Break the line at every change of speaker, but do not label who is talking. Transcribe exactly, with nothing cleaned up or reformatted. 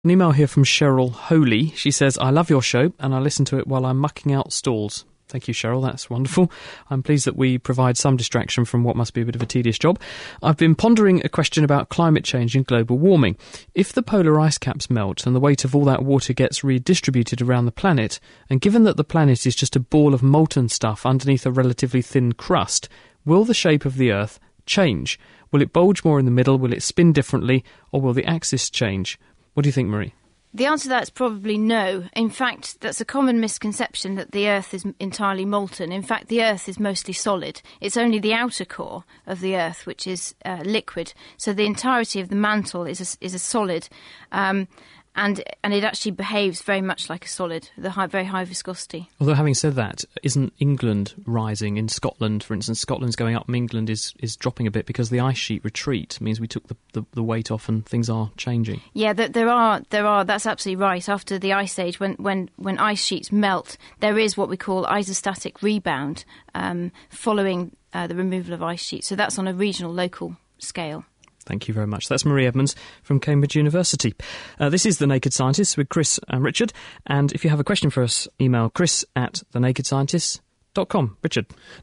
An email here from Cheryl Holy. She says, I love your show and I listen to it while I'm mucking out stalls. Thank you, Cheryl. That's wonderful. I'm pleased that we provide some distraction from what must be a bit of a tedious job. I've been pondering a question about climate change and global warming. If the polar ice caps melt and the weight of all that water gets redistributed around the planet, and given that the planet is just a ball of molten stuff underneath a relatively thin crust, will the shape of the Earth change? Will it bulge more in the middle? Will it spin differently? Or will the axis change? What do you think, Marie?
The answer to that is probably no. In fact, that's a common misconception that the Earth is entirely molten. In fact, the Earth is mostly solid. It's only the outer core of the Earth which is uh, liquid. So the entirety of the mantle is a, is a solid, um, and and it actually behaves very much like a solid, the high, very high viscosity.
Although, having said that, isn't England rising? In Scotland, for instance, Scotland's going up and England is, is dropping a bit because the ice sheet retreat means we took the, the, the weight off and things are changing.
Yeah, there are, there are. That's absolutely right. After the Ice Age, when, when, when ice sheets melt, there is what we call isostatic rebound um, following uh, the removal of ice sheets. So that's on a regional, local scale.
Thank you very much. That's Marie Edmonds from Cambridge University. Uh, this is The Naked Scientists with Chris and Richard. And if you have a question for us, email chris at the naked scientists dot com. Richard.